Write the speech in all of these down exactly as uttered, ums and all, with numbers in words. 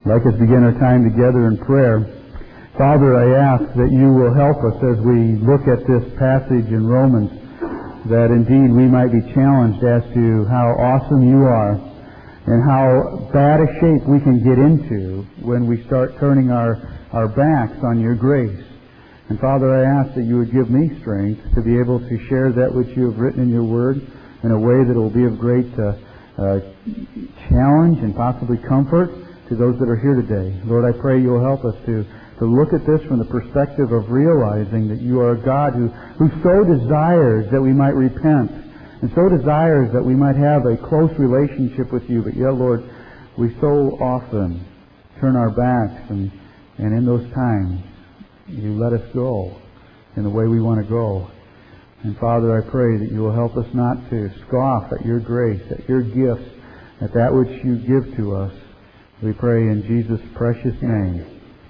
I'd like us to begin our time together in prayer. Father, I ask that you will help us as we look at this passage in Romans, that indeed we might be challenged as to how awesome you are and how bad a shape we can get into when we start turning our, our backs on your grace. And Father, I ask that you would give me strength to be able to share that which you have written in your word in a way that will be of great uh, uh, challenge and possibly comfort to those that are here today. Lord, I pray you'll help us to, to look at this from the perspective of realizing that you are a God who, who so desires that we might repent and so desires that we might have a close relationship with you. But yet, Lord, we so often turn our backs, and, and in those times you let us go in the way we want to go. And Father, I pray that you will help us not to scoff at your grace, at your gifts, at that which you give to us. We pray in Jesus' precious name.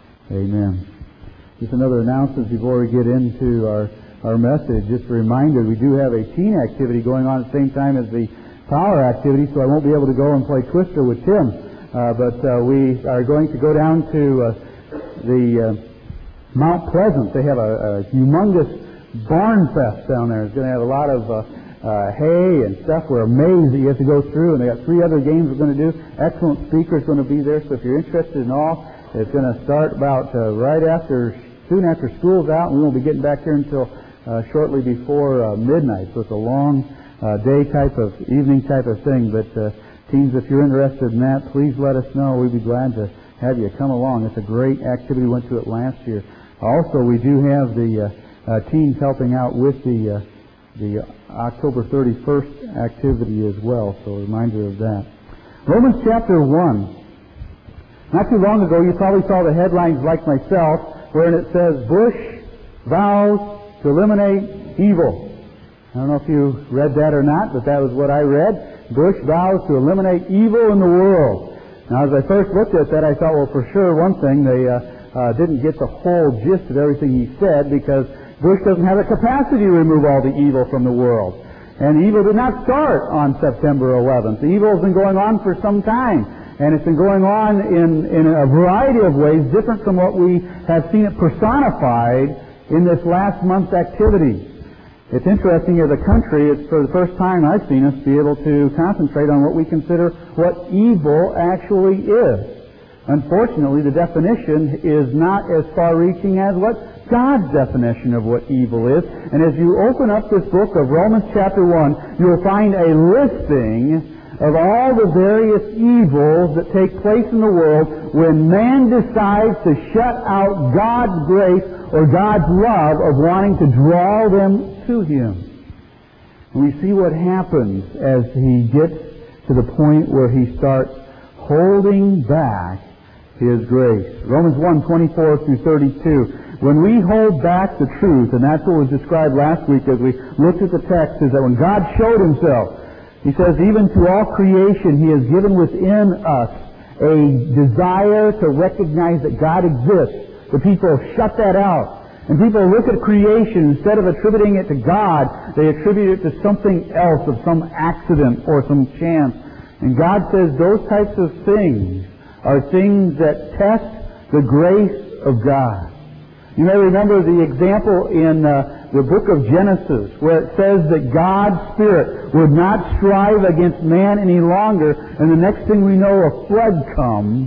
Amen. Just another announcement before we get into our, our message. Just a reminder, we do have a teen activity going on at the same time as the power activity, so I won't be able to go and play Twister with Tim. Uh, but uh, we are going to go down to uh, the uh, Mount Pleasant. They have a, a humongous barn fest down there. It's going to have a lot of uh, Uh, hay and stuff. We're amazed that you have to go through, and they got three other games we're going to do. Excellent speakers going to be there, so if you're interested in all, it's going to start about uh, right after, soon after school's out, and we won't be getting back here until uh, shortly before uh, midnight. So it's a long uh, day type of, evening type of thing. But uh, teens, if you're interested in that, please let us know. We'd be glad to have you come along. It's a great activity. We went to it last year. Also, we do have the uh, uh, teens helping out with the uh, the October thirty-first activity as well, so a reminder of that. Romans chapter one. Not too long ago, you probably saw the headlines like myself, wherein it says, Bush vows to eliminate evil. I don't know if you read that or not, but that was what I read. Bush vows to eliminate evil in the world. Now, as I first looked at that, I thought, well, for sure, one thing, they uh, uh, didn't get the whole gist of everything he said, because Bush doesn't have the capacity to remove all the evil from the world. And evil did not start on September eleventh. The evil has been going on for some time. And it's been going on in, in a variety of ways, different from what we have seen it personified in this last month's activity. It's interesting, as a country, it's for the first time I've seen us be able to concentrate on what we consider what evil actually is. Unfortunately, the definition is not as far-reaching as what God's definition of what evil is. And as you open up this book of Romans chapter one, you'll find a listing of all the various evils that take place in the world when man decides to shut out God's grace or God's love of wanting to draw them to Him. And we see what happens as he gets to the point where he starts holding back His grace. Romans one, twenty-four through thirty-two. When we hold back the truth, and that's what was described last week as we looked at the text, is that when God showed Himself, He says, even to all creation He has given within us a desire to recognize that God exists. The people shut that out. And people look at creation, instead of attributing it to God, they attribute it to something else, of some accident or some chance. And God says those types of things are things that test the grace of God. You may remember the example in uh, the book of Genesis, where it says that God's Spirit would not strive against man any longer, and the next thing we know, a flood comes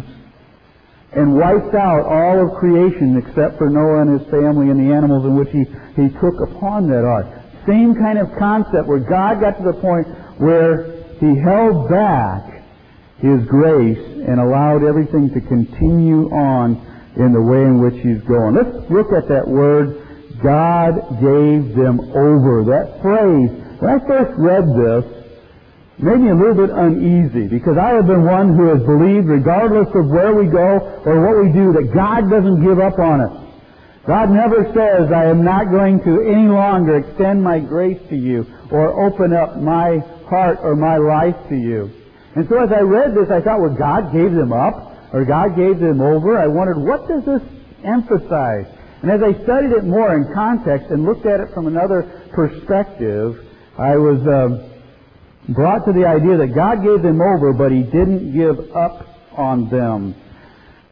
and wipes out all of creation except for Noah and his family and the animals in which he, he took upon that ark. Same kind of concept, where God got to the point where He held back His grace and allowed everything to continue on in the way in which He's going. Let's look at that word, God gave them over. That phrase, when I first read this, made me a little bit uneasy, because I have been one who has believed, regardless of where we go or what we do, that God doesn't give up on us. God never says, I am not going to any longer extend my grace to you or open up my heart or my life to you. And so as I read this, I thought, well, God gave them up, or God gave them over. I wondered, what does this emphasize? And as I studied it more in context and looked at it from another perspective, I was uh, brought to the idea that God gave them over, but He didn't give up on them.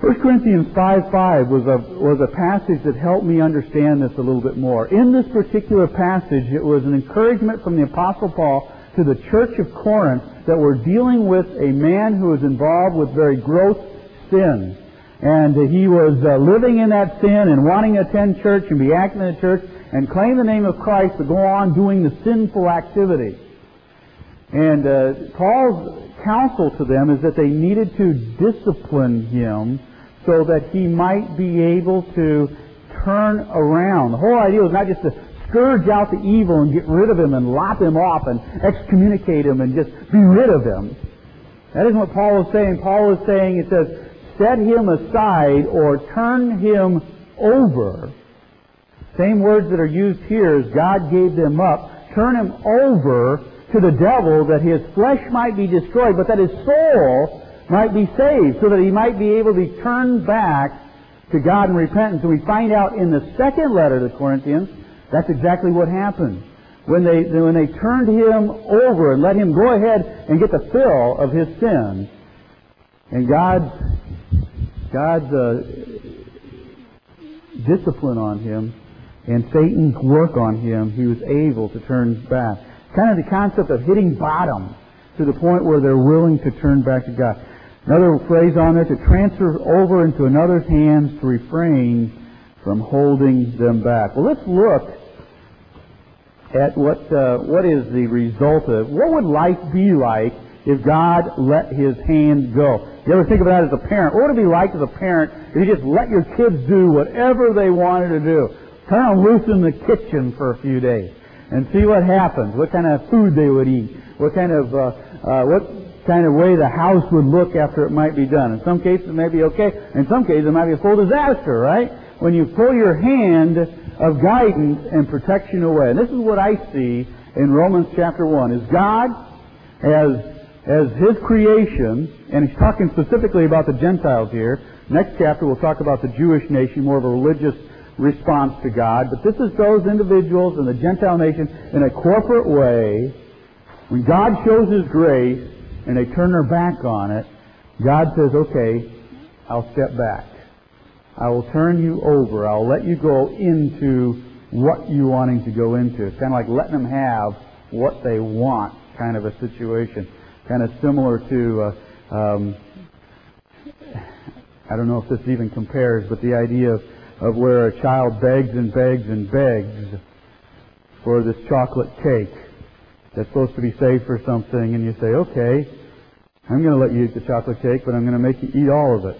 First Corinthians five five was a, was a passage that helped me understand this a little bit more. In this particular passage, it was an encouragement from the Apostle Paul to the church of Corinth that were dealing with a man who was involved with very gross sin. And uh, he was uh, living in that sin and wanting to attend church and be active in the church and claim the name of Christ, but go on doing the sinful activity. And uh, Paul's counsel to them is that they needed to discipline him so that he might be able to turn around. The whole idea was not just to scourge out the evil and get rid of him and lop him off and excommunicate him and just be rid of him. That isn't what Paul is saying. Paul is saying, it says, set him aside or turn him over. Same words that are used here as God gave them up. Turn him over to the devil that his flesh might be destroyed, but that his soul might be saved, so that he might be able to be turned back to God in repentance. And we find out in the second letter to the Corinthians, that's exactly what happened. When they, when they turned him over and let him go ahead and get the fill of his sin, and God's, God's uh, discipline on him and Satan's work on him, he was able to turn back. Kind of the concept of hitting bottom to the point where they're willing to turn back to God. Another phrase on there, to transfer over into another's hands, to refrain from holding them back. Well, let's look at what uh, what is the result of, what would life be like if God let His hand go? You ever think of that as a parent? What would it be like as a parent if you just let your kids do whatever they wanted to do? Turn them loose in the kitchen for a few days and see what happens, what kind of food they would eat, what kind of uh, uh, what kind of way the house would look after it might be done. In some cases it may be okay. In some cases it might be a full disaster, right? When you pull your hand of guidance and protection away. And this is what I see in Romans chapter one, is God as, as His creation, and He's talking specifically about the Gentiles here. Next chapter we'll talk about the Jewish nation, more of a religious response to God. But this is those individuals in the Gentile nation in a corporate way. When God shows His grace and they turn their back on it, God says, okay, I'll step back. I will turn you over. I'll let you go into what you're wanting to go into. It's kind of like letting them have what they want kind of a situation. Kind of similar to, uh, um, I don't know if this even compares, but the idea of, of where a child begs and begs and begs for this chocolate cake that's supposed to be saved for something, and you say, okay, I'm going to let you eat the chocolate cake, but I'm going to make you eat all of it.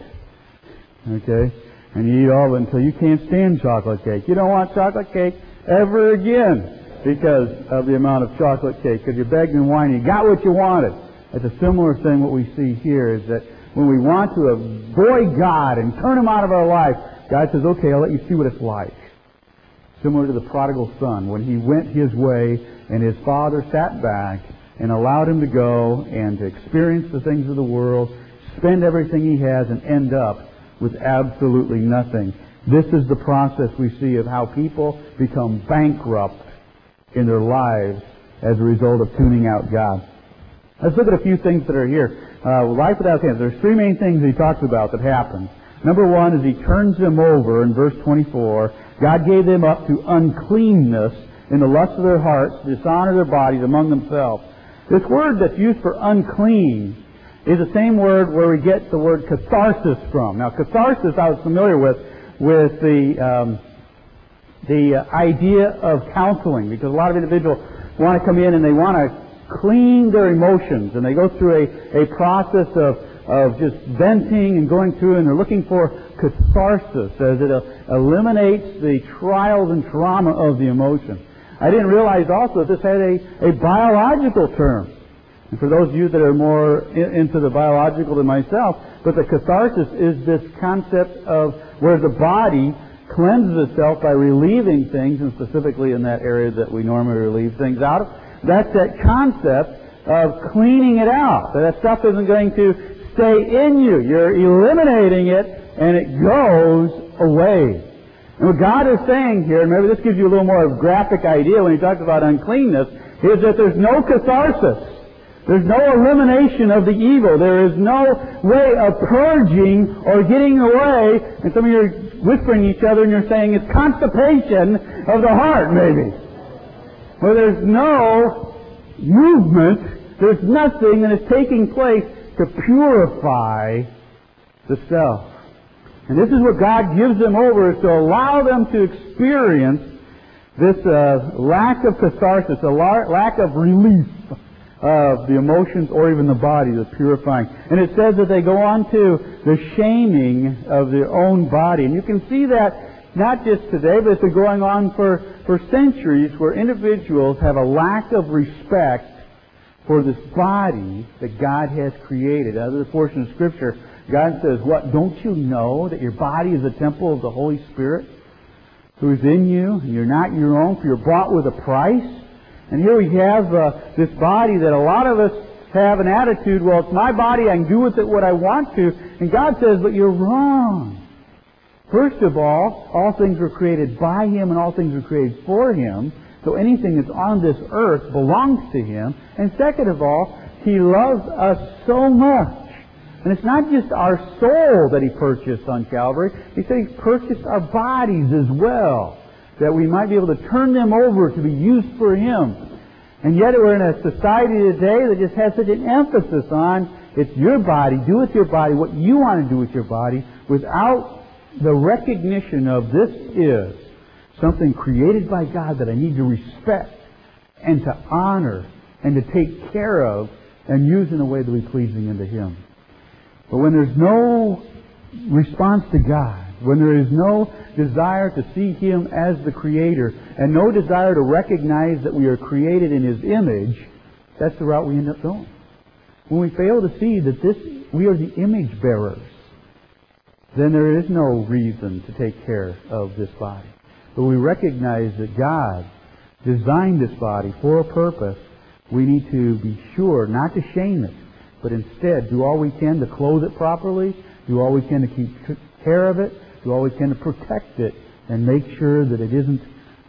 Okay? And you eat all of it until you can't stand chocolate cake. You don't want chocolate cake ever again because of the amount of chocolate cake, because you begged and whined, you got what you wanted. It's a similar thing what we see here, is that when we want to avoid God and turn Him out of our life, God says, okay, I'll let you see what it's like. Similar to the prodigal son, when he went his way and his father sat back and allowed him to go and to experience the things of the world, spend everything he has, and end up with absolutely nothing. This is the process we see of how people become bankrupt in their lives as a result of tuning out God. Let's look at a few things that are here. Uh, life without hands. There's three main things he talks about that happen. Number one is He turns them over in verse twenty-four. God gave them up to uncleanness in the lust of their hearts, to dishonor their bodies among themselves. This word that's used for unclean is the same word where we get the word catharsis from. Now, catharsis I was familiar with, with the um, the uh, idea of counseling, because a lot of individuals want to come in and they want to clean their emotions, and they go through a, a process of, of just venting and going through, and they're looking for catharsis, as it uh, eliminates the trials and trauma of the emotion. I didn't realize also that this had a, a biological term. And for those of you that are more in, into the biological than myself, but the catharsis is this concept of where the body cleanses itself by relieving things, and specifically in that area that we normally relieve things out of. That's that concept of cleaning it out. That stuff isn't going to stay in you. You're eliminating it, and it goes away. And what God is saying here, and maybe this gives you a little more of a graphic idea when He talks about uncleanness, is that there's no catharsis. There's no elimination of the evil. There is no way of purging or getting away. And some of you are whispering to each other and you're saying it's constipation of the heart, maybe. Well, there's no movement. There's nothing that is taking place to purify the self. And this is what God gives them over, is to allow them to experience this uh, lack of catharsis, a la- lack of relief of the emotions or even the body, the purifying. And it says that they go on to the shaming of their own body. And you can see that not just today, but it's been going on for, for centuries, where individuals have a lack of respect for this body that God has created. Out of the portion of Scripture, God says, what, don't you know that your body is a temple of the Holy Spirit who is in you, and you're not your own, for you're bought with a price? And here we have uh, this body that a lot of us have an attitude, well, it's my body, I can do with it what I want to. And God says, but you're wrong. First of all, all things were created by Him and all things were created for Him. So anything that's on this earth belongs to Him. And second of all, He loves us so much. And it's not just our soul that He purchased on Calvary. He said He purchased our bodies as well, that we might be able to turn them over to be used for Him. And yet we're in a society today that just has such an emphasis on, it's your body, do with your body what you want to do with your body, without the recognition of this is something created by God that I need to respect and to honor and to take care of and use in a way that will be pleasing unto Him. But when there's no response to God, when there is no desire to see Him as the Creator, and no desire to recognize that we are created in His image, that's the route we end up going. When we fail to see that this we are the image bearers, then there is no reason to take care of this body. But we recognize that God designed this body for a purpose. We need to be sure not to shame it, but instead do all we can to clothe it properly, do all we can to keep care of it, do all we can to protect it, and make sure that it isn't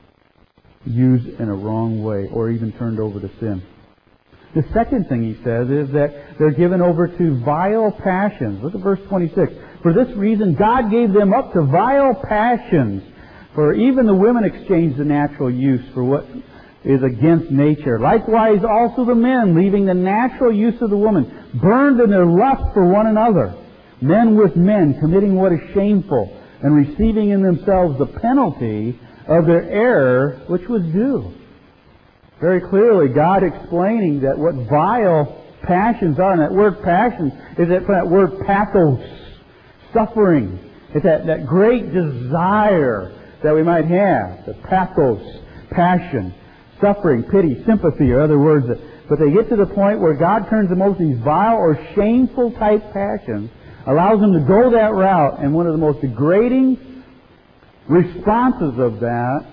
used in a wrong way or even turned over to sin. The second thing he says is that they're given over to vile passions. Look at verse twenty-six. For this reason God gave them up to vile passions. For even the women exchanged the natural use for what is against nature. Likewise also the men, leaving the natural use of the woman, burned in their lust for one another. Men with men, committing what is shameful, and receiving in themselves the penalty of their error which was due. Very clearly, God explaining that what vile passions are, and that word passion is that, that word pathos, suffering. It's that, that great desire that we might have, the pathos, passion, suffering, pity, sympathy, or other words. That, but they get to the point where God turns them over to these vile or shameful type passions, allows them to go that route, and one of the most degrading responses of that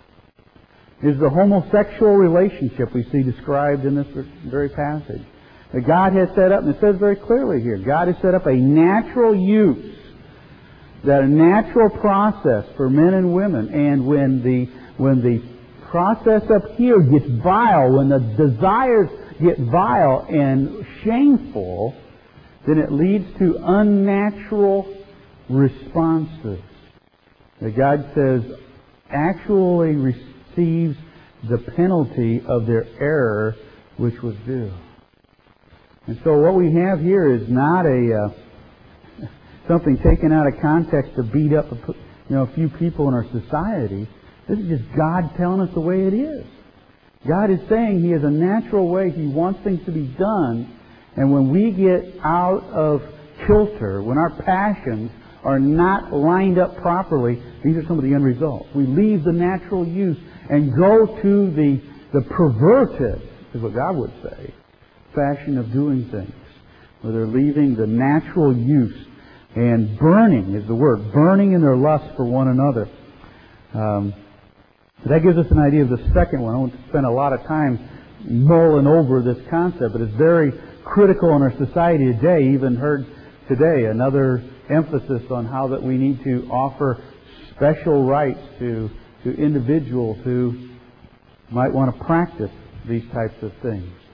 is the homosexual relationship we see described in this very passage. That God has set up, and it says very clearly here, God has set up a natural use, that a natural process for men and women, and when the when the process up here gets vile, when the desires get vile and shameful, then it leads to unnatural responses. That God says actually receives the penalty of their error which was due. And so what we have here is not a uh, something taken out of context to beat up a, you know, a few people in our society. This is just God telling us the way it is. God is saying He has a natural way He wants things to be done. And when we get out of kilter, when our passions are not lined up properly, these are some of the end results. We leave the natural use and go to the, the perverted, is what God would say, fashion of doing things. Where they're leaving the natural use and burning is the word, burning in their lust for one another. Um, so that gives us an idea of the second one. I won't spend a lot of time mulling over this concept, but it's very critical in our society today. Even heard today another emphasis on how that we need to offer special rights to to individuals who might want to practice these types of things.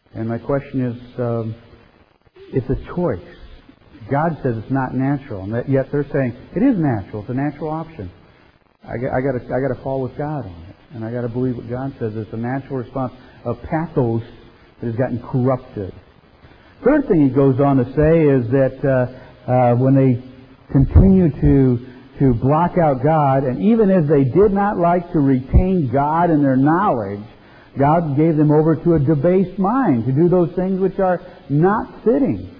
And my question is, um, it's a choice. God says it's not natural, and that, yet they're saying it is natural. It's a natural option. I, I got to I got to fall with God on it, and I got to believe what God says. It's a natural response of pathos that has gotten corrupted. Third thing he goes on to say is that uh, uh, when they continue to to block out God, and even as they did not like to retain God in their knowledge, God gave them over to a debased mind to do those things which are not fitting,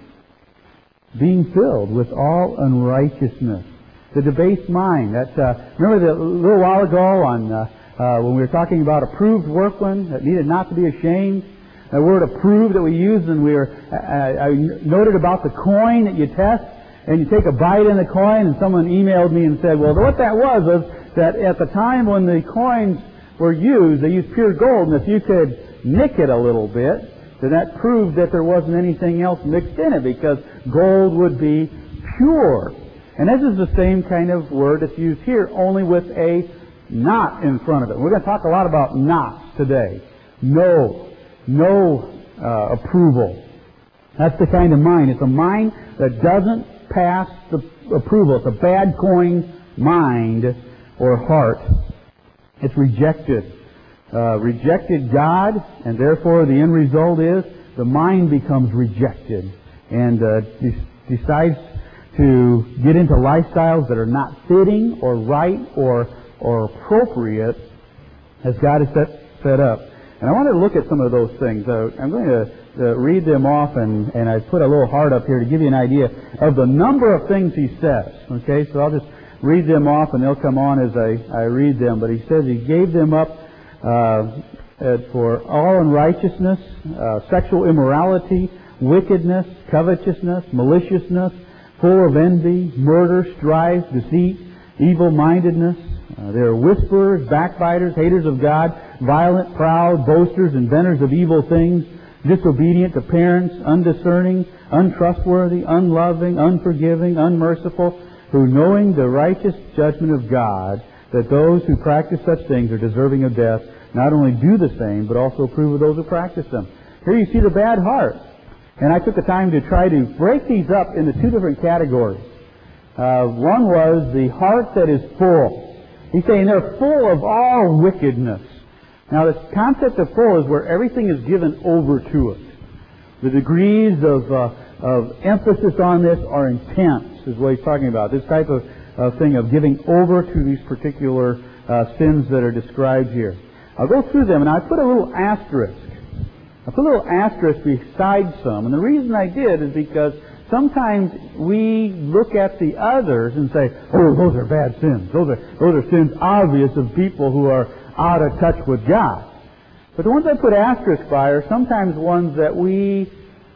being filled with all unrighteousness. The debased mind. That's uh, remember the, a little while ago on uh, uh, when we were talking about approved workmen that needed not to be ashamed. The word approved that we used, and we were I, I noted about the coin that you test, and you take a bite in the coin, and someone emailed me and said, well, what that was was that at the time when the coins were used, they used pure gold, and if you could nick it a little bit, then that proved that there wasn't anything else mixed in it, because gold would be pure. And this is the same kind of word that's used here, only with a not in front of it. We're going to talk a lot about nots today. No. No uh, approval. That's the kind of mind. It's a mind that doesn't pass the approval. It's a bad coin mind or heart. It's rejected. Uh, rejected God, and therefore the end result is the mind becomes rejected and uh, de- decides to get into lifestyles that are not fitting or right or or appropriate as God has set, set up. And I want to look at some of those things. Uh, I'm going to uh, read them off, and, and I put a little heart up here to give you an idea of the number of things he says. Okay, so I'll just read them off, and they'll come on as I, I read them. But he says he gave them up uh, for all unrighteousness, uh, sexual immorality, wickedness, covetousness, maliciousness, full of envy, murder, strife, deceit, evil-mindedness. Uh, they are whisperers, backbiters, haters of God, violent, proud, boasters, inventors of evil things, disobedient to parents, undiscerning, untrustworthy, unloving, unforgiving, unmerciful, who knowing the righteous judgment of God, that those who practice such things are deserving of death, not only do the same, but also approve of those who practice them. Here you see the bad heart. And I took the time to try to break these up into two different categories. Uh, one was the heart that is full. He's saying they're full of all wickedness. Now, the concept of full is where everything is given over to it. The degrees of, uh, of emphasis on this are intense, is what he's talking about. This type of uh, thing of giving over to these particular uh, sins that are described here. I'll go through them, and I put a little asterisk. I put a little asterisk beside some, and the reason I did is because sometimes we look at the others and say, oh, those are bad sins. Those are, those are sins obvious of people who are out of touch with God. But the ones I put asterisk by are sometimes ones that we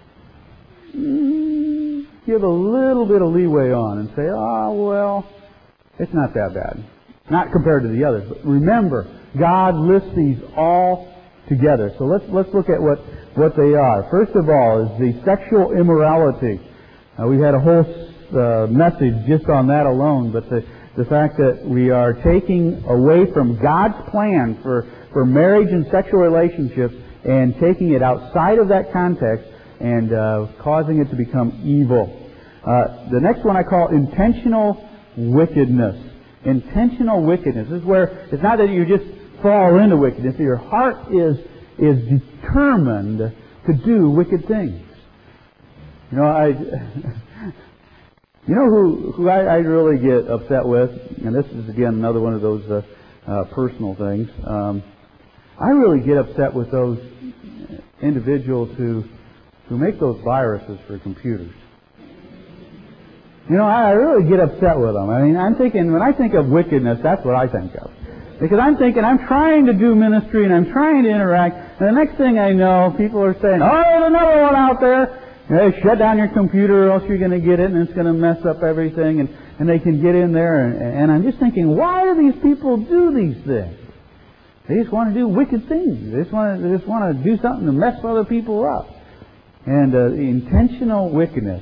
mm, give a little bit of leeway on and say, oh, well, it's not that bad. Not compared to the others. But remember, God lists these all together. So let's let's look at what, what they are. First of all is the sexual immorality. Uh, we had a whole uh, message just on that alone, but the, the fact that we are taking away from God's plan for, for marriage and sexual relationships and taking it outside of that context and uh, causing it to become evil. Uh, the next one I call intentional wickedness. Intentional wickedness. This is where it's not that you just fall into wickedness. Your heart is is determined to do wicked things. You know, I, you know who who I, I really get upset with, and this is again another one of those uh, uh, personal things. Um, I really get upset with those individuals who who make those viruses for computers. You know, I really get upset with them. I mean, I'm thinking when I think of wickedness, that's what I think of. Because I'm thinking, I'm trying to do ministry and I'm trying to interact, and the next thing I know, people are saying, oh, there's another one out there. You know, shut down your computer or else you're going to get it and it's going to mess up everything, and, and they can get in there. And, and I'm just thinking, why do these people do these things? They just want to do wicked things. They just want to, they just want to do something to mess other people up. And uh, the intentional wickedness.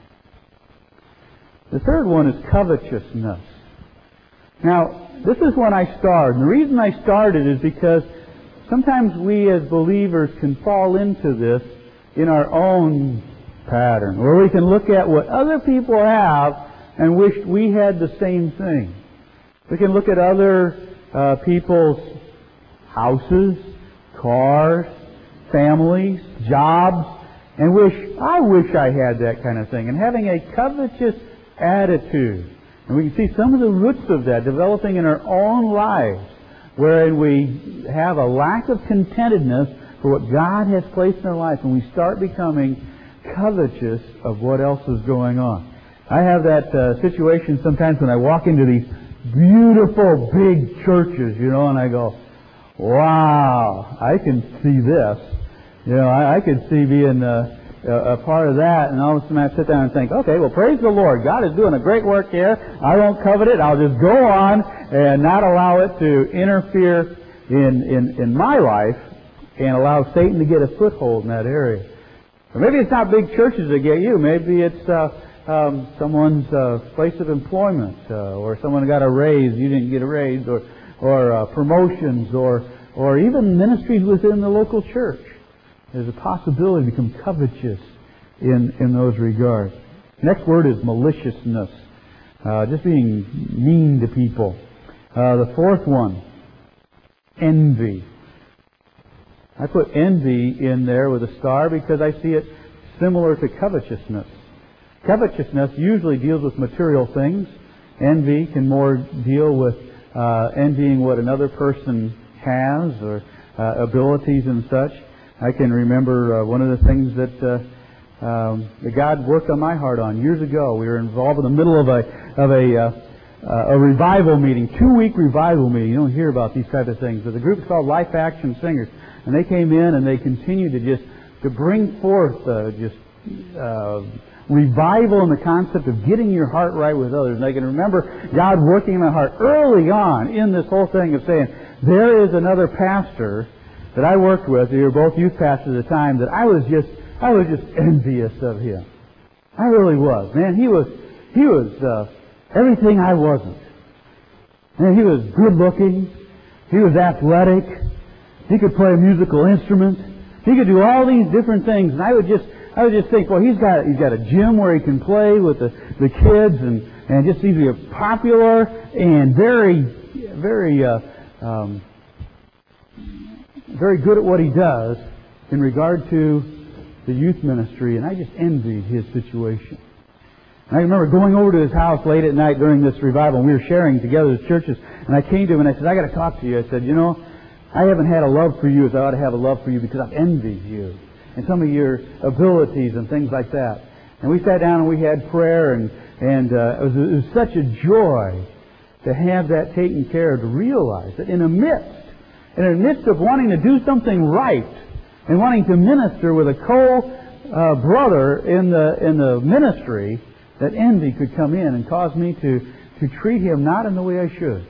The third one is covetousness. Now, this is when I started. And the reason I started is because sometimes we as believers can fall into this in our own pattern, where we can look at what other people have and wish we had the same thing. We can look at other uh, people's houses, cars, families, jobs, and wish, I wish I had that kind of thing. And having a covetous attitude. And we can see some of the roots of that developing in our own lives, wherein we have a lack of contentedness for what God has placed in our life, and we start becoming covetous of what else is going on. I have that uh, situation sometimes when I walk into these beautiful big churches, you know, and I go, wow, I can see this. You know, I, I could see being uh, a, a part of that, and all of a sudden I sit down and think, okay, well, praise the Lord. God is doing a great work here. I won't covet it. I'll just go on and not allow it to interfere in, in, in my life and allow Satan to get a foothold in that area. Or maybe it's not big churches that get you. Maybe it's uh, um, someone's uh, place of employment, uh, or someone got a raise, you didn't get a raise, or or uh, promotions, or or even ministries within the local church. There's a possibility to become covetous in in those regards. Next word is maliciousness, uh, just being mean to people. Uh, the fourth one, envy. I put envy in there with a star because I see it similar to covetousness. Covetousness usually deals with material things. Envy can more deal with uh, envying what another person has, or uh, abilities and such. I can remember uh, one of the things that, uh, um, that God worked on my heart on years ago. We were involved in the middle of a of a uh, uh, a revival meeting, two-week revival meeting. You don't hear about these type of things, but the group's called Life Action Singers. And they came in and they continued to just to bring forth uh, just uh, revival in the concept of getting your heart right with others. And I can remember God working in my heart early on in this whole thing of saying, there is another pastor that I worked with. We were both youth pastors at the time. That I was just I was just envious of him. I really was. Man, he was he was uh, everything I wasn't. Man, he was good looking. He was athletic. He could play a musical instrument. He could do all these different things, and I would just, I would just think, well, he's got, he's got a gym where he can play with the, the kids, and and just seems to be popular and very, very, uh, um, very good at what he does in regard to the youth ministry, and I just envied his situation. And I remember going over to his house late at night during this revival, and we were sharing together as churches, and I came to him and I said, I got to talk to you. I said, you know, I haven't had a love for you as I ought to have a love for you because I've envied you and some of your abilities and things like that. And we sat down and we had prayer, and and uh, it, was, it was such a joy to have that taken care of, to realize that in the midst, in the midst of wanting to do something right and wanting to minister with a co-brother uh, in the in the ministry, that envy could come in and cause me to, to treat him not in the way I should,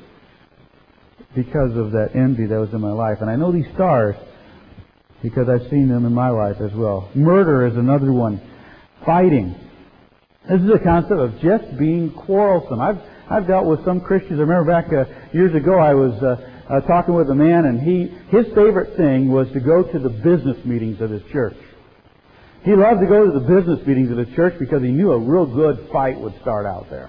because of that envy that was in my life. And I know these stars because I've seen them in my life as well. Murder is another one. Fighting. This is a concept of just being quarrelsome. I've I've dealt with some Christians. I remember back uh, years ago I was uh, uh, talking with a man, and he his favorite thing was to go to the business meetings of his church. He loved to go to the business meetings of his church because he knew a real good fight would start out there.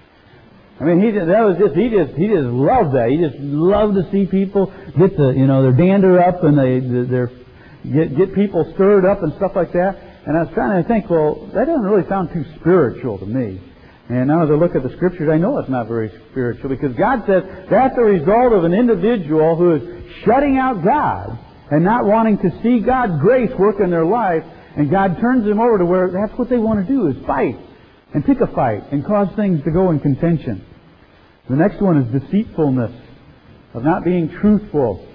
I mean, he just, that was just, he just, he just loved that. He just loved to see people get the, you know, their dander up, and they, they're, get, get people stirred up and stuff like that. And I was trying to think, well, that doesn't really sound too spiritual to me. And now as I look at the Scriptures, I know it's not very spiritual, because God says that's the result of an individual who is shutting out God and not wanting to see God's grace work in their life, and God turns them over to where that's what they want to do, is fight. And pick a fight and cause things to go in contention. The next one is deceitfulness, of not being truthful.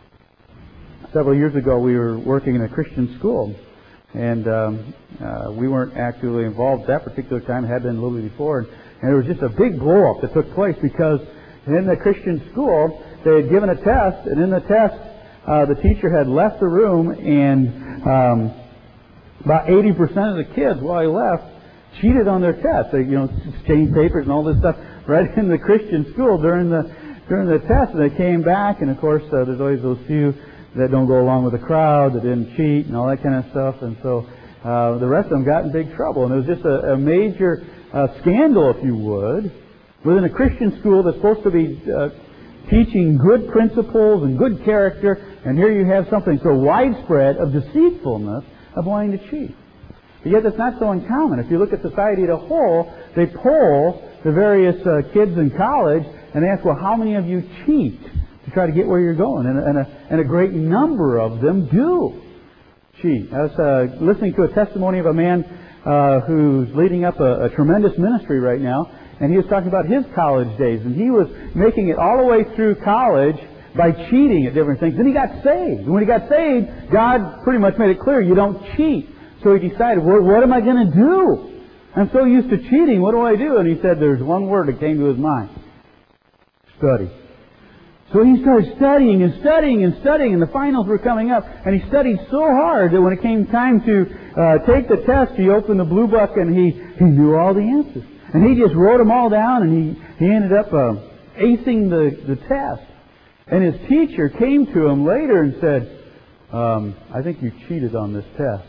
Several years ago, we were working in a Christian school, and um, uh, we weren't actively involved at that particular time. It had been a little bit before, and, and there was just a big blow-up that took place because in the Christian school, they had given a test, and in the test, uh, the teacher had left the room, and um, about eighty percent of the kids, while he left, cheated on their tests. They, you know, exchanged papers and all this stuff right in the Christian school during the during the test. And they came back, and of course, uh, there's always those few that don't go along with the crowd, that didn't cheat and all that kind of stuff. And so uh, the rest of them got in big trouble. And it was just a, a major uh, scandal, if you would, within a Christian school that's supposed to be uh, teaching good principles and good character. And here you have something so widespread of deceitfulness of wanting to cheat. But yet that's not so uncommon. If you look at society as a whole, they poll the various uh, kids in college and they ask, well, how many of you cheat to try to get where you're going? And, and, a, and a great number of them do cheat. I was uh, listening to a testimony of a man uh, who's leading up a, a tremendous ministry right now, and he was talking about his college days, and he was making it all the way through college by cheating at different things. Then he got saved. And when he got saved, God pretty much made it clear, you don't cheat. So he decided, well, what am I going to do? I'm so used to cheating, what do I do? And he said there's one word that came to his mind. Study. So he started studying and studying and studying, and the finals were coming up, and he studied so hard that when it came time to uh, take the test, he opened the blue book and he, he knew all the answers. And he just wrote them all down, and he, he ended up uh, acing the, the test. And his teacher came to him later and said, um, I think you cheated on this test.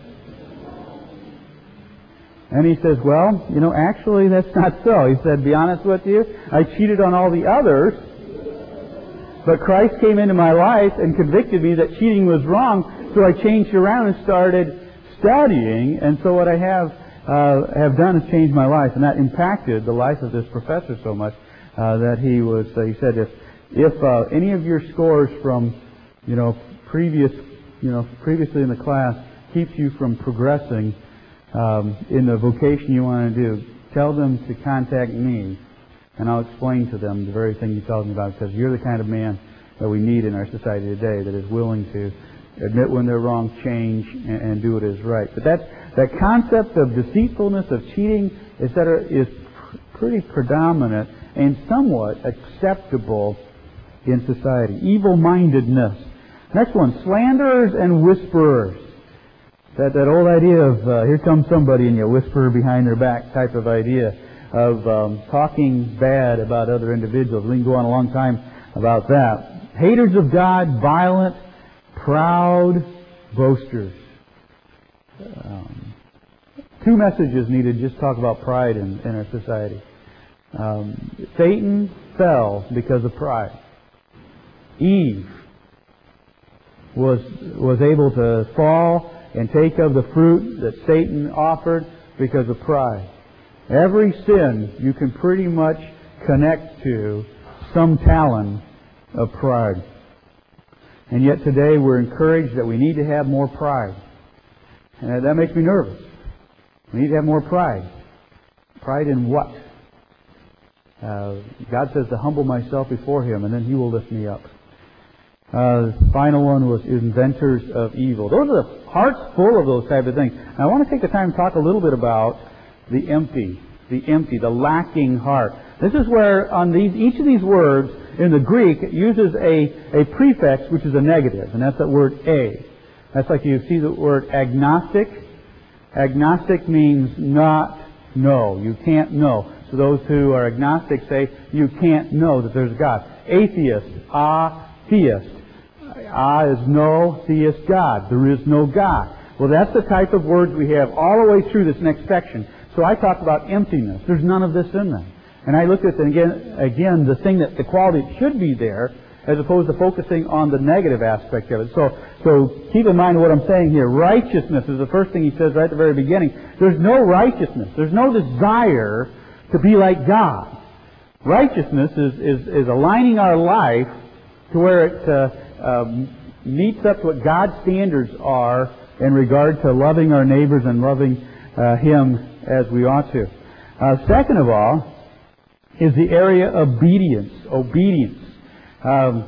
And he says, well, you know, actually that's not so. He said, be honest with you, I cheated on all the others, but Christ came into my life and convicted me that cheating was wrong, so I changed around and started studying, and so what I have uh, have done is changed my life, and that impacted the life of this professor so much uh, that he was, uh, he said, if if uh, any of your scores from, you know, previous, you know, previously in the class keeps you from progressing Um, in the vocation you want to do, tell them to contact me, and I'll explain to them the very thing you told me about, because you're the kind of man that we need in our society today that is willing to admit when they're wrong, change, and, and do what is right. But that's, that concept of deceitfulness, of cheating, et cetera, is pr- pretty predominant and somewhat acceptable in society. Evil-mindedness. Next one, slanderers and whisperers. That, that old idea of, uh, here comes somebody and you whisper behind their back type of idea of um, talking bad about other individuals. We can go on a long time about that. Haters of God, violent, proud, boasters. Um, two messages needed just talk about pride in, in our society. Um, Satan fell because of pride. Eve was was able to fall and take of the fruit that Satan offered because of pride. Every sin you can pretty much connect to some talon of pride. And yet today we're encouraged that we need to have more pride. And that makes me nervous. We need to have more pride. Pride in what? Uh, God says to humble myself before Him, and then He will lift me up. Uh, the final one was inventors of evil. Those are the hearts full of those type of things. And I want to take the time to talk a little bit about the empty, the empty, the lacking heart. This is where on these each of these words in the Greek it uses a, a prefix which is a negative, and that's that word a. That's like you see the word agnostic. Agnostic means not know. You can't know. So those who are agnostic say you can't know that there's a God. Atheist, atheist. Ah is no, theist, God. There is no God. Well, that's the type of words we have all the way through this next section. So I talked about emptiness. There's none of this in them. And I looked at, the, again, again, the thing that the quality that should be there, as opposed to focusing on the negative aspect of it. So, so keep in mind what I'm saying here. Righteousness is the first thing he says right at the very beginning. There's no righteousness. There's no desire to be like God. Righteousness is, is, is aligning our life to where it uh, um, meets up to what God's standards are in regard to loving our neighbors and loving uh, Him as we ought to. Uh, second of all is the area of obedience. Obedience. Um,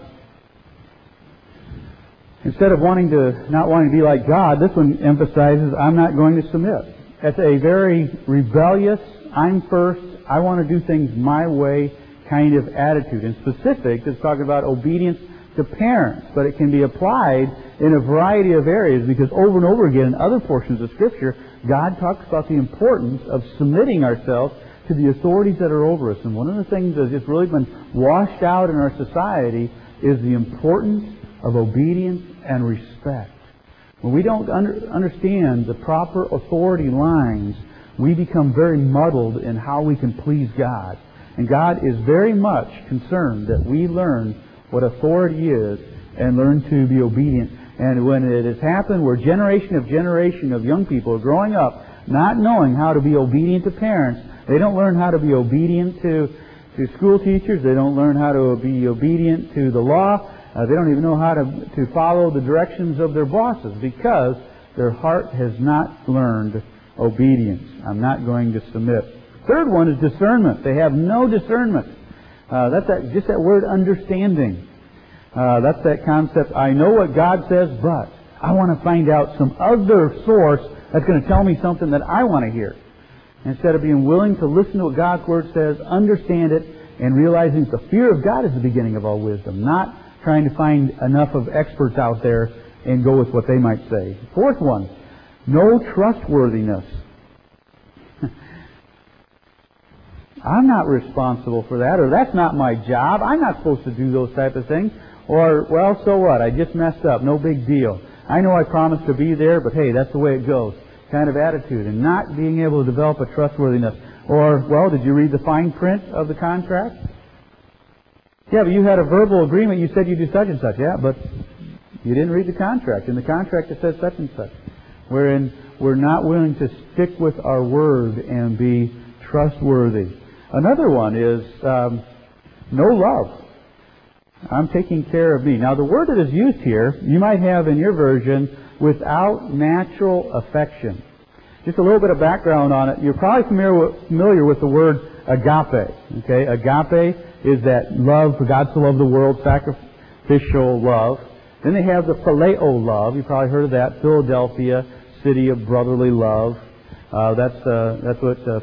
instead of wanting to not wanting to be like God, this one emphasizes I'm not going to submit. That's a very rebellious, I'm first, I want to do things my way kind of attitude. In specific, it's talking about obedience to parents, but it can be applied in a variety of areas because over and over again in other portions of Scripture, God talks about the importance of submitting ourselves to the authorities that are over us. And one of the things that's just really been washed out in our society is the importance of obedience and respect. When we don't under, understand the proper authority lines, we become very muddled in how we can please God. And God is very much concerned that we learn what authority is and learn to be obedient. And when it has happened where generation of generation of young people are growing up not knowing how to be obedient to parents, they don't learn how to be obedient to, to school teachers, they don't learn how to be obedient to the law, uh, they don't even know how to, to follow the directions of their bosses because their heart has not learned obedience. I'm not going to submit. Third one is discernment. They have no discernment. Uh, that's that, just that word understanding. Uh, that's that concept. I know what God says, but I want to find out some other source that's going to tell me something that I want to hear. Instead of being willing to listen to what God's Word says, understand it, and realizing that the fear of God is the beginning of all wisdom, not trying to find enough of experts out there and go with what they might say. Fourth one, no trustworthiness. I'm not responsible for that, or that's not my job. I'm not supposed to do those type of things. Or, well, so what? I just messed up. No big deal. I know I promised to be there, but hey, that's the way it goes. Kind of attitude. And not being able to develop a trustworthiness. Or, well, did you read the fine print of the contract? Yeah, but you had a verbal agreement. You said you do such and such. Yeah, but you didn't read the contract. In the contract it says such and such. Wherein we're not willing to stick with our word and be trustworthy. Another one is um, no love. I'm taking care of me. Now, the word that is used here, you might have in your version, without natural affection. Just a little bit of background on it. You're probably familiar with, familiar with the word agape. Okay, agape is that love, for God to love the world, sacrificial love. Then they have the phileo love. You probably heard of that. Philadelphia, city of brotherly love. Uh, that's uh, that's what uh,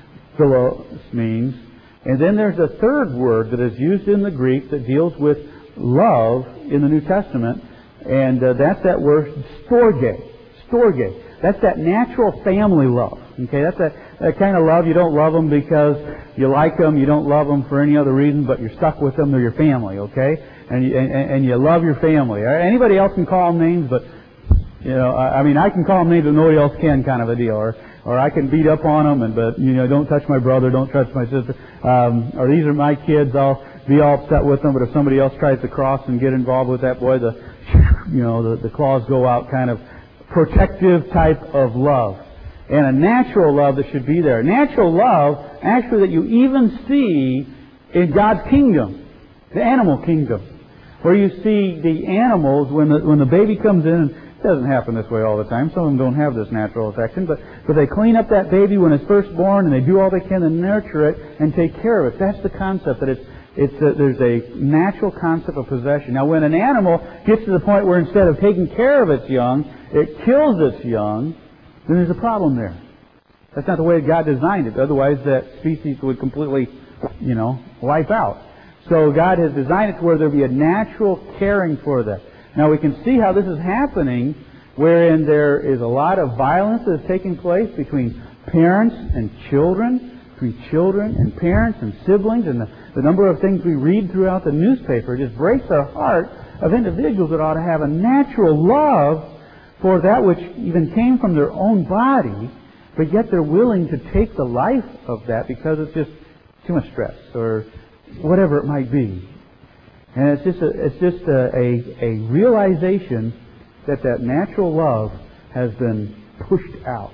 philos means. And then there's a third word that is used in the Greek that deals with love in the New Testament, and uh, that's that word storge. Storge. That's that natural family love. Okay, that's that, that kind of love. You don't love them because you like them. You don't love them for any other reason, but you're stuck with them. They're your family. Okay, and you, and, and you love your family. Anybody else can call them names, but you know, I, I mean, I can call them names that nobody else can, kind of a deal. Or Or I can beat up on them, and but you know, don't touch my brother, don't touch my sister. Um, or these are my kids. I'll be all upset with them. But if somebody else tries to cross and get involved with that boy, the you know the, the claws go out. Kind of protective type of love, and a natural love that should be there. Natural love, actually, that you even see in God's kingdom, the animal kingdom, where you see the animals when the when the baby comes in. And it doesn't happen this way all the time. Some of them don't have this natural affection, but, but they clean up that baby when it's first born, and they do all they can to nurture it and take care of it. That's the concept, that it's, it's a, there's a natural concept of possession. Now, when an animal gets to the point where instead of taking care of its young, it kills its young, then there's a problem there. That's not the way God designed it. Otherwise, that species would completely, you know, wipe out. So God has designed it to where there be a natural caring for that. Now, we can see how this is happening, wherein there is a lot of violence that is taking place between parents and children, between children and parents and siblings, and the, the number of things we read throughout the newspaper just breaks our heart of individuals that ought to have a natural love for that which even came from their own body, but yet they're willing to take the life of that because it's just too much stress or whatever it might be. And it's just a, it's just a, a, a realization that that natural love has been pushed out.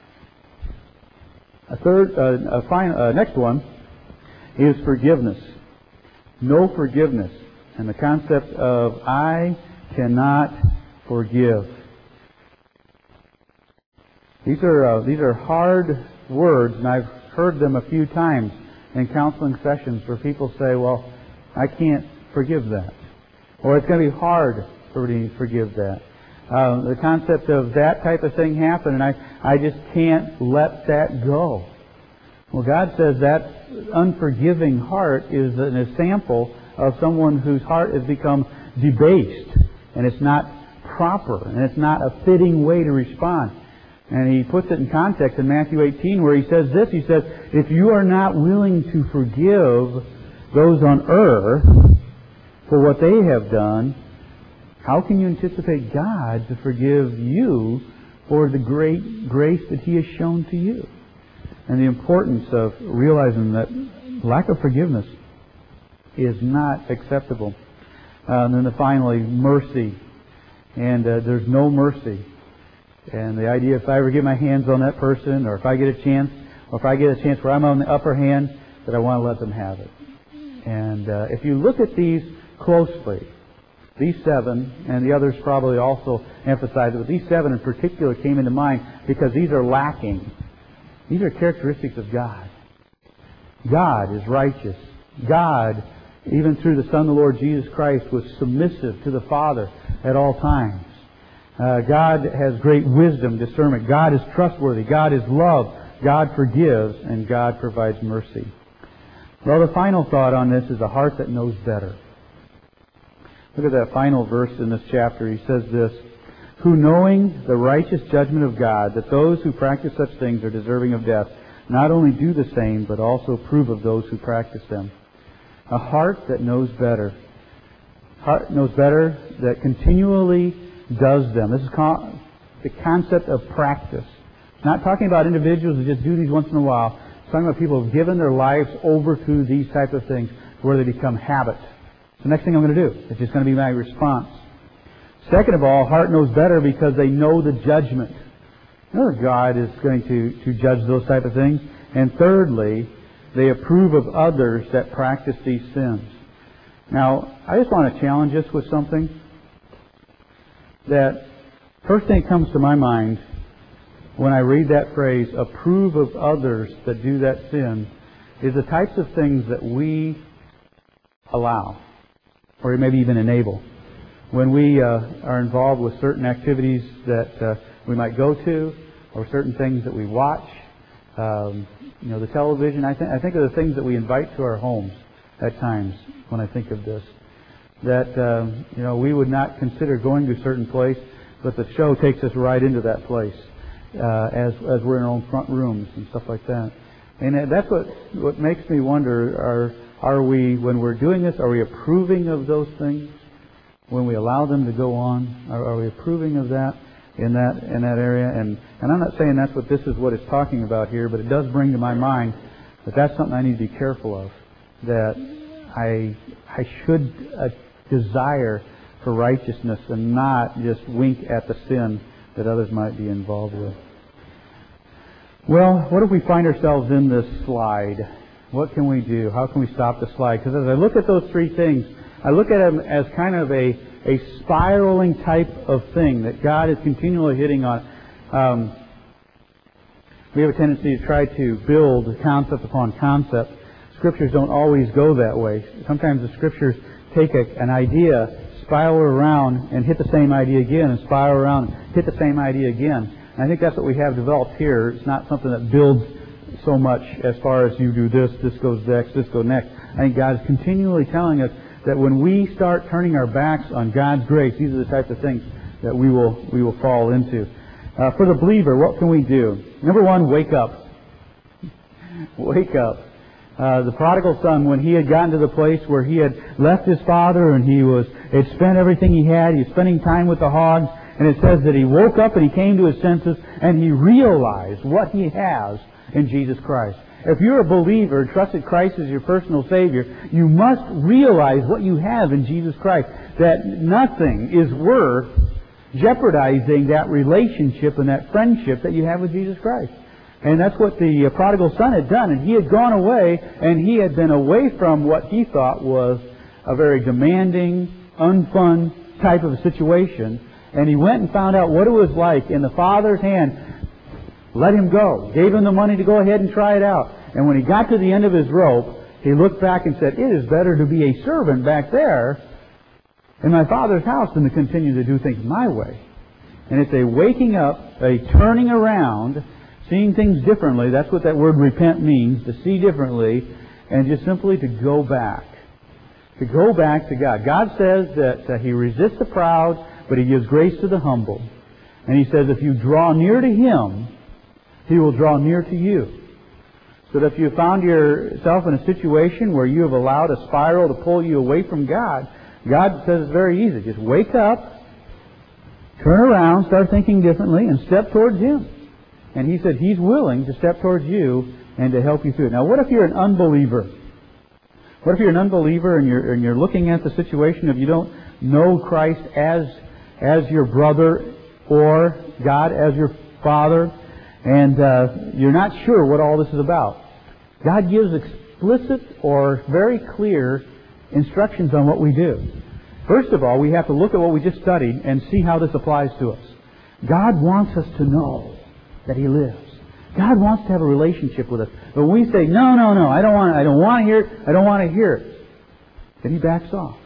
A third, uh, a final, uh, next one is forgiveness. No forgiveness, and the concept of I cannot forgive. These are uh, these are hard words, and I've heard them a few times in counseling sessions where people say, "Well, I can't forgive that," or it's going to be hard for me to forgive that. Uh, the concept of that type of thing happen, and I, I just can't let that go. Well, God says that unforgiving heart is an example of someone whose heart has become debased, and it's not proper, and it's not a fitting way to respond. And He puts it in context in Matthew eighteen, where He says this. He says, if you are not willing to forgive those on earth for what they have done, How can you anticipate God to forgive you for the great grace that He has shown to you? And the importance of realizing that lack of forgiveness is not acceptable. Uh, and then the, finally, mercy. And uh, there's no mercy. And the idea, if I ever get my hands on that person, or if I get a chance, or if I get a chance where I'm on the upper hand, that I want to let them have it. And uh, if you look at these closely, these seven, and the others probably also emphasize it, but these seven in particular came into mind because these are lacking. These are characteristics of God. God is righteous. God, even through the Son, the Lord Jesus Christ, was submissive to the Father at all times. Uh, God has great wisdom, discernment. God is trustworthy. God is love. God forgives, and God provides mercy. Well, the final thought on this is a heart that knows better. Look at that final verse in this chapter. He says this, who knowing the righteous judgment of God, that those who practice such things are deserving of death, not only do the same, but also approve of those who practice them. A heart that knows better. Heart knows better, that continually does them. This is con- the concept of practice. It's not talking about individuals who just do these once in a while. It's talking about people who have given their lives over to these type of things where they become habit. It's the next thing I'm going to do. It's just going to be my response. Second of all, heart knows better because they know the judgment. You know that God is going to, to judge those type of things. And thirdly, they approve of others that practice these sins. Now, I just want to challenge us with something. That first thing that comes to my mind when I read that phrase, approve of others that do that sin, is the types of things that we allow, or maybe even enable. When we uh, are involved with certain activities that uh, we might go to, or certain things that we watch, um, you know, the television, I, th- I think of the things that we invite to our homes at times when I think of this. That, um, you know, we would not consider going to a certain place, but the show takes us right into that place uh, as as we're in our own front rooms and stuff like that. And that's what what makes me wonder, are, are we, when we're doing this, are we approving of those things? When we allow them to go on, are, are we approving of that in that in that area? And, and I'm not saying that's what this is what it's talking about here, but it does bring to my mind that that's something I need to be careful of. That I I should uh, desire for righteousness and not just wink at the sin that others might be involved with. Well, what if we find ourselves in this slide? What can we do? How can we stop the slide? Because as I look at those three things, I look at them as kind of a, a spiraling type of thing that God is continually hitting on. Um, we have a tendency to try to build concept upon concept. Scriptures don't always go that way. Sometimes the Scriptures take a, an idea, spiral around, and hit the same idea again, and spiral around, and hit the same idea again. And I think that's what we have developed here. It's not something that builds so much as far as you do this, this goes next, this goes next. I think God is continually telling us that when we start turning our backs on God's grace, these are the types of things that we will we will fall into. Uh, for the believer, what can we do? Number one, wake up. Wake up. Uh, the prodigal son, when he had gotten to the place where he had left his father and he was had spent everything he had, he was spending time with the hogs, and it says that he woke up and he came to his senses and he realized what he has in Jesus Christ. If you're a believer, trusted Christ as your personal Savior, you must realize what you have in Jesus Christ. That nothing is worth jeopardizing that relationship and that friendship that you have with Jesus Christ. And that's what the prodigal son had done. And he had gone away, and he had been away from what he thought was a very demanding, unfun type of a situation. And he went and found out what it was like in the Father's hand. Let him go. Gave him the money to go ahead and try it out. And when he got to the end of his rope, he looked back and said, it is better to be a servant back there in my Father's house than to continue to do things my way. And it's a waking up, a turning around, seeing things differently. That's what that word repent means, to see differently, and just simply to go back. To go back to God. God says that uh, He resists the proud, but He gives grace to the humble. And He says if you draw near to Him, He will draw near to you. So that if you found yourself in a situation where you have allowed a spiral to pull you away from God, God says it's very easy. Just wake up, Turn around, start thinking differently, and step towards Him. And He said He's willing to step towards you and to help you through it. Now, what if you're an unbeliever? What if you're an unbeliever and you're and you're looking at the situation of you don't know Christ as as your brother or God as your Father, and uh, you're not sure what all this is about? God gives explicit or very clear instructions on what we do. First of all, we have to look at what we just studied and see how this applies to us. God wants us to know that He lives. God wants to have a relationship with us. But when we say, no, no, no, I don't want, I don't want to hear it, I don't want to hear it, then He backs off.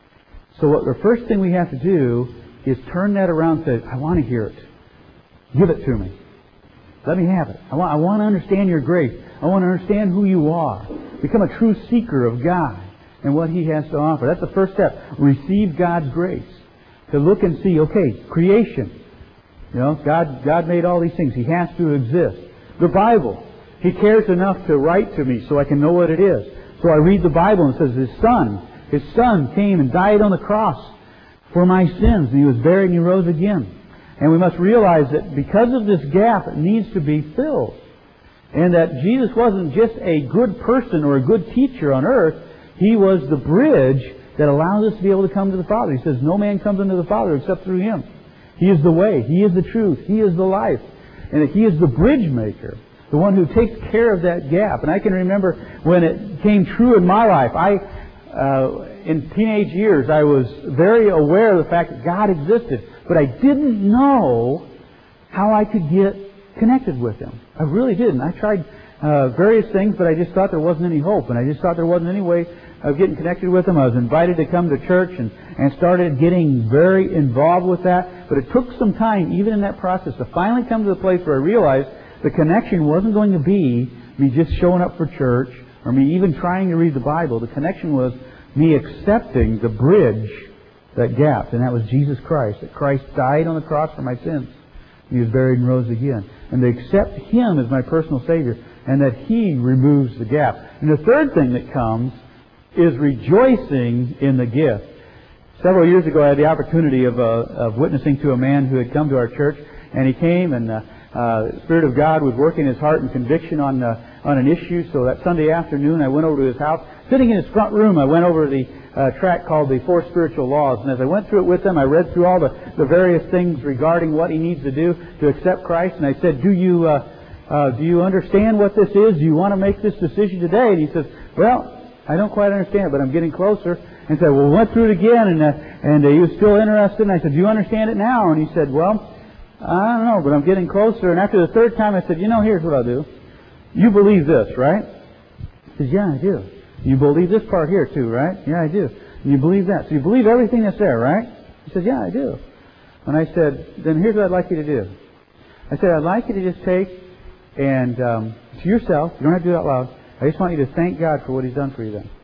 So what the first thing we have to do is turn that around and say, I want to hear it. Give it to me. Let me have it. I want, I want to understand Your grace. I want to understand who You are. Become a true seeker of God and what He has to offer. That's the first step. Receive God's grace. To look and see, okay, creation. You know, God, God made all these things. He has to exist. The Bible. He cares enough to write to me so I can know what it is. So I read the Bible and it says His Son, His Son came and died on the cross for my sins. And He was buried and He rose again. And we must realize that because of this gap, it needs to be filled. And that Jesus wasn't just a good person or a good teacher on earth. He was the bridge that allows us to be able to come to the Father. He says, no man comes unto the Father except through Him. He is the way. He is the truth. He is the life. And that He is the bridge maker. The one who takes care of that gap. And I can remember when it came true in my life. I, uh, in teenage years, I was very aware of the fact that God existed. But I didn't know how I could get connected with Him. I really didn't. I tried uh, various things, but I just thought there wasn't any hope. And I just thought there wasn't any way of getting connected with Him. I was invited to come to church and, and started getting very involved with that. But it took some time, even in that process, to finally come to the place where I realized the connection wasn't going to be me just showing up for church or me even trying to read the Bible. The connection was me accepting the bridge that gap, and that was Jesus Christ. That Christ died on the cross for my sins. He was buried and rose again. And to accept Him as my personal Savior, and that He removes the gap. And the third thing that comes is rejoicing in the gift. Several years ago, I had the opportunity of, uh, of witnessing to a man who had come to our church, and he came, and uh, uh, the Spirit of God was working his heart and conviction on uh, on an issue. So that Sunday afternoon, I went over to his house. Sitting in his front room, I went over the uh, tract called The Four Spiritual Laws. And as I went through it with him, I read through all the, the various things regarding what he needs to do to accept Christ. And I said, do you uh, uh, do you understand what this is? Do you want to make this decision today? And he says, well, I don't quite understand, but I'm getting closer. And said, well, we went through it again, and uh, and uh, he was still interested. And I said, do you understand it now? And he said, well, I don't know, but I'm getting closer. And after the third time, I said, you know, here's what I'll do. You believe this, right? He says, yeah, I do. You believe this part here too, right? Yeah, I do. And you believe that. So you believe everything that's there, right? He says, yeah, I do. And I said, then here's what I'd like you to do. I said, I'd like you to just take and um, to yourself, you don't have to do it out loud, I just want you to thank God for what He's done for you then.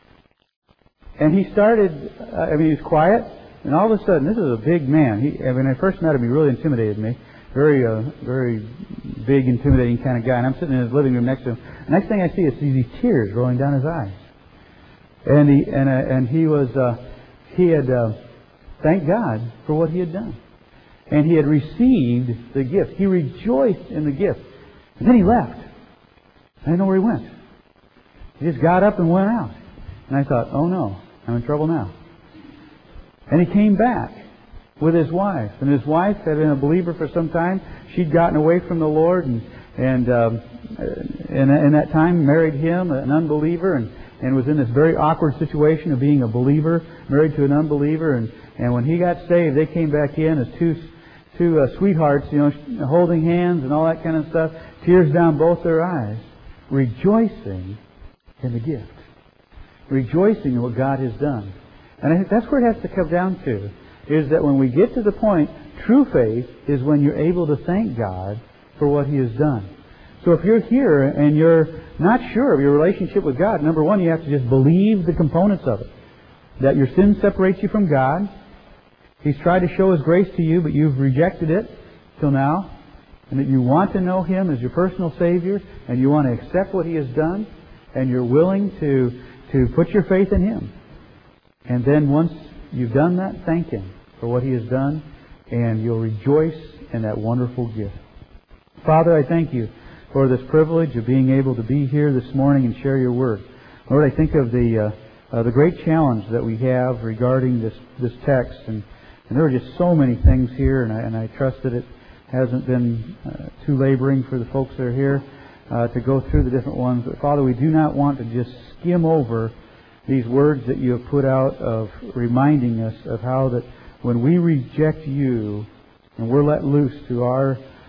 And he started, uh, I mean, he was quiet, and all of a sudden, this is a big man. He, when I first met him, he really intimidated me. Very, uh, very big, intimidating kind of guy. And I'm sitting in his living room next to him. The next thing I see is these tears rolling down his eyes. And he, and, uh, and he was, uh, he had uh, thanked God for what he had done. And he had received the gift. He rejoiced in the gift. And then he left. I didn't know where he went. He just got up and went out. And I thought, oh no, I'm in trouble now. And he came back with his wife. And his wife had been a believer for some time. She'd gotten away from the Lord and and um, in, in that time married him, an unbeliever, and, and was in this very awkward situation of being a believer, married to an unbeliever. And, and when he got saved, they came back in as two two uh, sweethearts, you know, holding hands and all that kind of stuff, tears down both their eyes, rejoicing in the gift. Rejoicing in what God has done. And I think that's where it has to come down to, is that when we get to the point, true faith is when you're able to thank God for what He has done. So if you're here and you're not sure of your relationship with God, number one, you have to just believe the components of it. That your sin separates you from God. He's tried to show His grace to you, but you've rejected it till now. And that you want to know Him as your personal Savior, and you want to accept what He has done, and you're willing to, to put your faith in Him. And then once you've done that, thank Him for what He has done and you'll rejoice in that wonderful gift. Father, I thank you for this privilege of being able to be here this morning and share your word. Lord, I think of the uh, uh, the great challenge that we have regarding this this text, and, and there are just so many things here, and I, and I trust that it hasn't been uh, too laboring for the folks that are here uh, to go through the different ones. But Father, we do not want to just skim over these words that you have put out of reminding us of how that when we reject you and we're let loose to our